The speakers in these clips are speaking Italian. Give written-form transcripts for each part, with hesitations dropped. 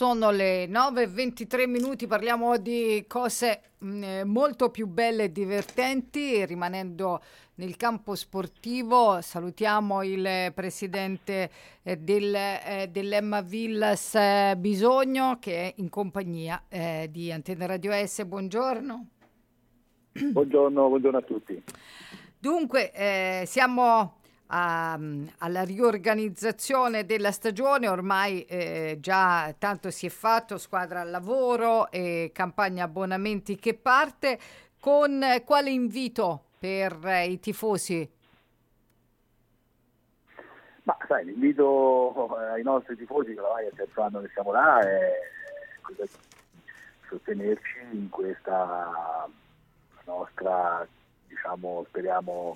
sono le 9:23 minuti, parliamo di cose molto più belle e divertenti, rimanendo nel campo sportivo. Salutiamo il presidente dell'Emma Villas Bisogno, che è in compagnia di Antenne Radio S. Buongiorno. Buongiorno a tutti. Dunque, siamo alla riorganizzazione della stagione, ormai già tanto si è fatto, squadra al lavoro e campagna abbonamenti che parte. Con quale invito per i tifosi? Ma sai, l'invito ai nostri tifosi, che ormai è il terzo anno che siamo là, è quello di sostenerci in questa nostra, diciamo, speriamo,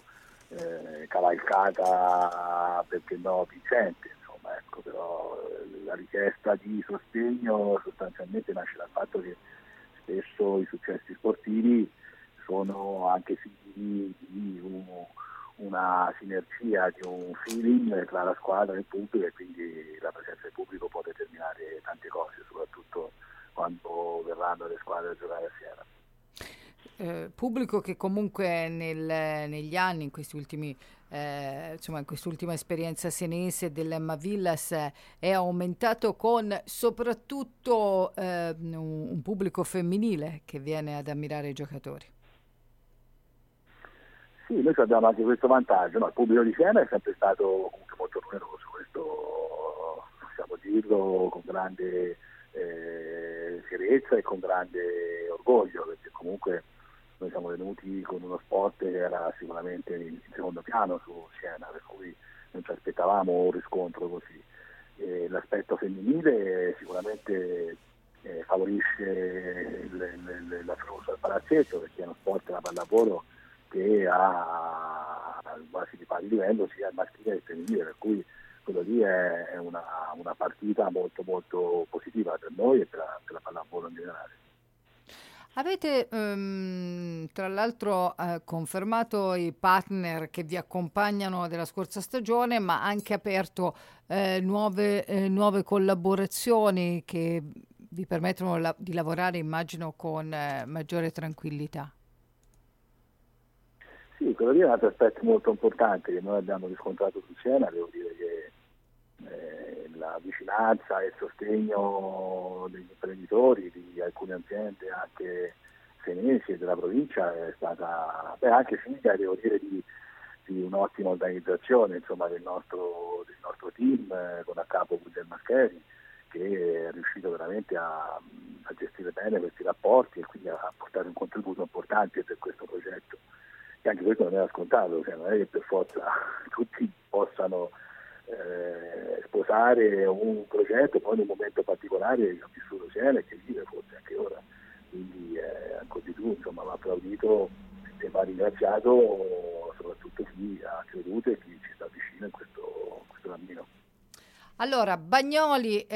cavalcata, perché no, vincente, insomma, ecco. Però la richiesta di sostegno sostanzialmente nasce dal fatto che spesso i successi sportivi sono anche figli di una sinergia, di un feeling tra la squadra e il pubblico, e quindi la presenza del pubblico può determinare tante cose, soprattutto quando verranno le squadre a giocare assieme. Pubblico che comunque negli anni, in questi ultimi, insomma, in quest'ultima esperienza senese dell'Emma Villas è aumentato, con soprattutto un pubblico femminile che viene ad ammirare i giocatori. Sì, noi abbiamo anche questo vantaggio, no? Il pubblico di Siena è sempre stato comunque molto numeroso, questo possiamo dirlo con grande fierezza e con grande orgoglio, perché comunque noi siamo venuti con uno sport che era sicuramente in secondo piano su Siena, per cui non ci aspettavamo un riscontro così. L'aspetto femminile sicuramente favorisce l'afflusso al palazzetto, perché è uno sport, la pallavolo, che ha quasi di pari livello sia il maschile che il femminile, per cui quello lì è una partita molto molto positiva per noi e per la pallavolo in generale. Avete tra l'altro confermato i partner che vi accompagnano della scorsa stagione, ma anche aperto nuove collaborazioni che vi permettono di lavorare, immagino, con maggiore tranquillità. Sì, quello lì è un altro aspetto molto importante che noi abbiamo riscontrato su Siena. Devo dire che la vicinanza e il sostegno degli imprenditori, di alcune aziende anche senesi e della provincia è stata anche figlia, devo dire, di un'ottima organizzazione, insomma, del nostro team, con a capo Guglielmo Mascheri, che è riuscito veramente a gestire bene questi rapporti e quindi a portare un contributo importante per questo progetto. E anche questo non era scontato, cioè non è che per forza tutti possano sposare un progetto, poi in un momento particolare che ho vissuto Siena e che vive forse anche ora, quindi ancora di più, insomma, va applaudito e va ringraziato soprattutto chi ha creduto e chi ci sta vicino in questo cammino. Allora, Bagnoli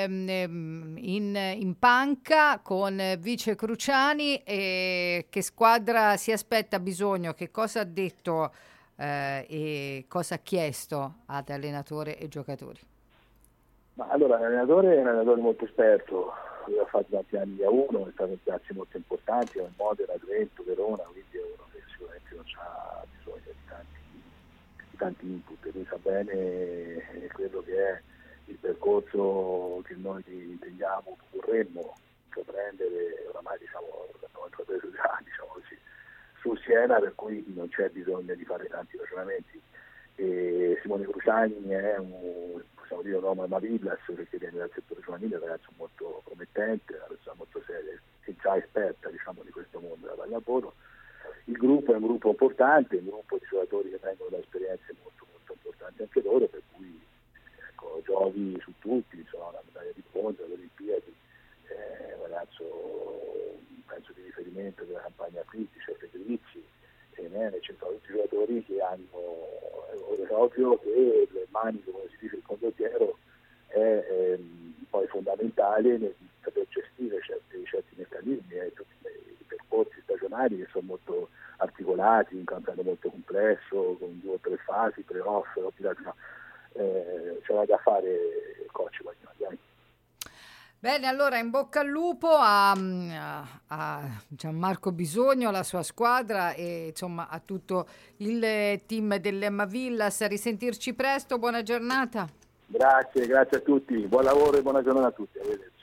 in panca con Vice Cruciani, che squadra si aspetta Bisogno? Che cosa ha detto e cosa ha chiesto ad allenatore e giocatori? Ma allora, l'allenatore è un allenatore molto esperto, ha fatto tanti anni a uno, è stato in piazze molto importanti come Modena, Trento, Verona, quindi è uno che sicuramente non ha bisogno di tanti input, e lui sa bene quello che è il percorso che noi intendiamo, vorremmo intraprendere, oramai l'abbiamo intrapreso già, così, su Siena, per cui non c'è bisogno di fare tanti ragionamenti. E Simone Cruciani è possiamo dire un uomo Emma Villas, perché viene dal settore giovanile, un ragazzo molto promettente, una persona molto seria e già esperta, diciamo, di questo mondo della pallavolo. Il gruppo è un gruppo importante, un gruppo di giocatori che vengono da esperienze molto molto importanti anche loro, per cui giochi su tutti, insomma, la medaglia di bronzo, le Olimpiadi, un ragazzo penso di riferimento della campagna Critici, Federici, e c'è sono tutti i giocatori che hanno, è ovvio che le mani, come si dice, il condottiero è poi fondamentale nel saper gestire certi meccanismi, tutti i percorsi stagionali che sono molto articolati, un campionato molto complesso, con 2 o 3 fasi, pre-off, ce l'ha da fare il coach Bagnoli. Bene, allora in bocca al lupo a Gianmarco Bisogno, alla sua squadra e insomma a tutto il team dell'Emma Villas. A risentirci presto, buona giornata. Grazie a tutti, buon lavoro e buona giornata a tutti. Arrivederci.